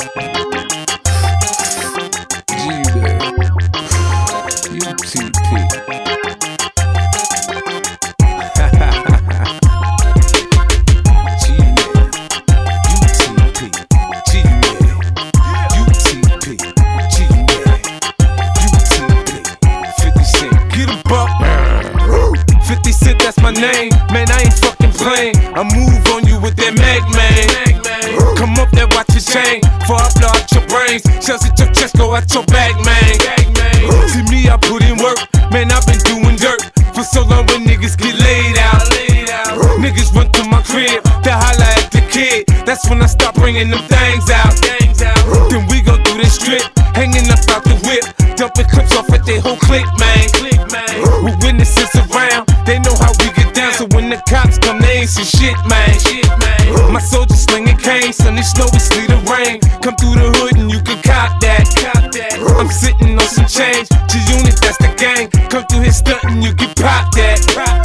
Name, man, I ain't fucking playing. I move on you with that mag, man. Come up there, watch your chain. Before I blow out your brains, shells at your chest, go out your back, man. See me, I put in work, man, I've been doing dirt for so long when niggas get laid out. Niggas run to my crib, they holla at the kid. That's when I start bringing them things out. Then we go through this strip, hanging up out the whip, dumping clips off at their whole clique, man. With witnesses around, they know how we get down. So when the cops come, they ain't see shit, man. My soldiers slinging canes, sunny snow, we sleet the rain. Come through the hood and you can cop that. I'm sitting on some change, G-Unit, that's the gang. Come through here stunting, you can pop that.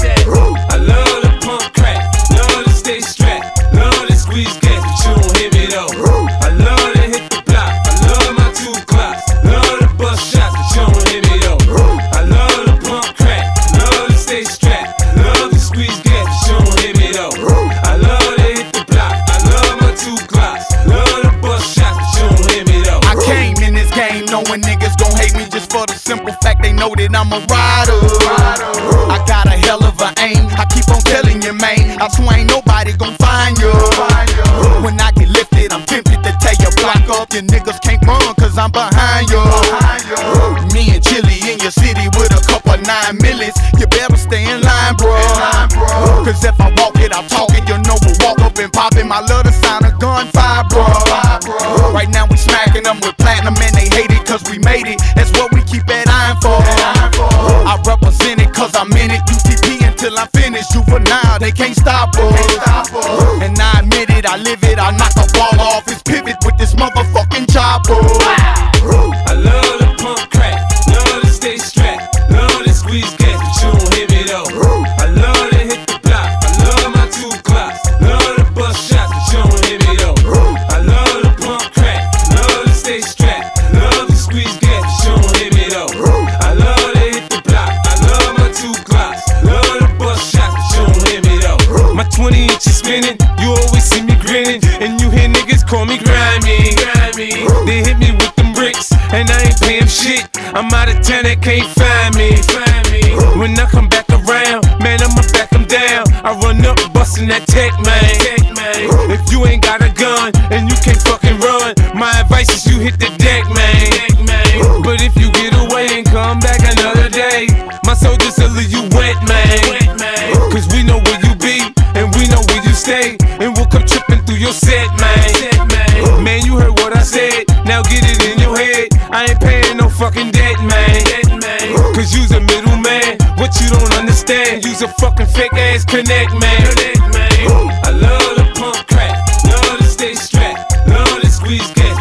I love the pump crack, love to stay strapped, love to squeeze gas, but you don't hear me though. I love to hit the block, I love my 2 clocks, love to bust shots, but you don't hear me though. I love the pump crack, love to stay strapped, love to squeeze gas, but you don't hear me though. I love to hit the block, I love my 2 clocks, love to bust shots, but you don't hear me though. I came in this game knowing niggas gon' hate me just for the simple fact they know that I'm a rider. I got a hell of a aim, I keep on telling you, man, I swear ain't nobody gon' find you. When I get lifted, I'm tempted to tear your block up. Your niggas can't run cause I'm behind you. Me and Chili in your city with a couple 9 millies. You better stay in line, bro. Cause if I walk it, I talk it. You know we'll walk up and pop him. I love the sound of gunfire, bro. Right now we smacking them with platinum and they hate it cause we made it. That's what we keep that iron for. I represent it cause I'm in it. UTP until I'm finished. Juvenile, they can't stop us. And I admit it, I live it. I knock a ball off his pivot with this motherfucking chopper. I love the pump crack, love to stay strapped, love to squeeze gas, but you don't hear me though. I love to hit the block, I love my 2 clocks, love to bust shots, but you don't hear me though. I love the pump crack, love to stay strapped, love to squeeze gas, but you don't hear me though. I love to hit the block, I love my 2 clocks, love to bust shots, but you don't hear me though. My 20 inches spinning, you always see me grinning, and you hear niggas call me grimy. They hit me with them bricks, and I ain't paying shit. I'm out of town, they can't find me. When I come back around, man, I'ma back them down. I run up, bustin' that tech, man. If you ain't got a gun, and you can't fucking run, my advice is you hit the deck, man. But if you get away and come back another day, my soldiers will leave you wet, man. Cause we know where you be, and we know where you stay, and we'll come tripping through your set, man. Man, you heard what I said, now get it in your head. I ain't paying no fucking debt, man. Cause you's a middleman, what you don't understand, you's a fucking fake ass connect, man. I love the pump crack, love to stay strapped, love to squeeze gas.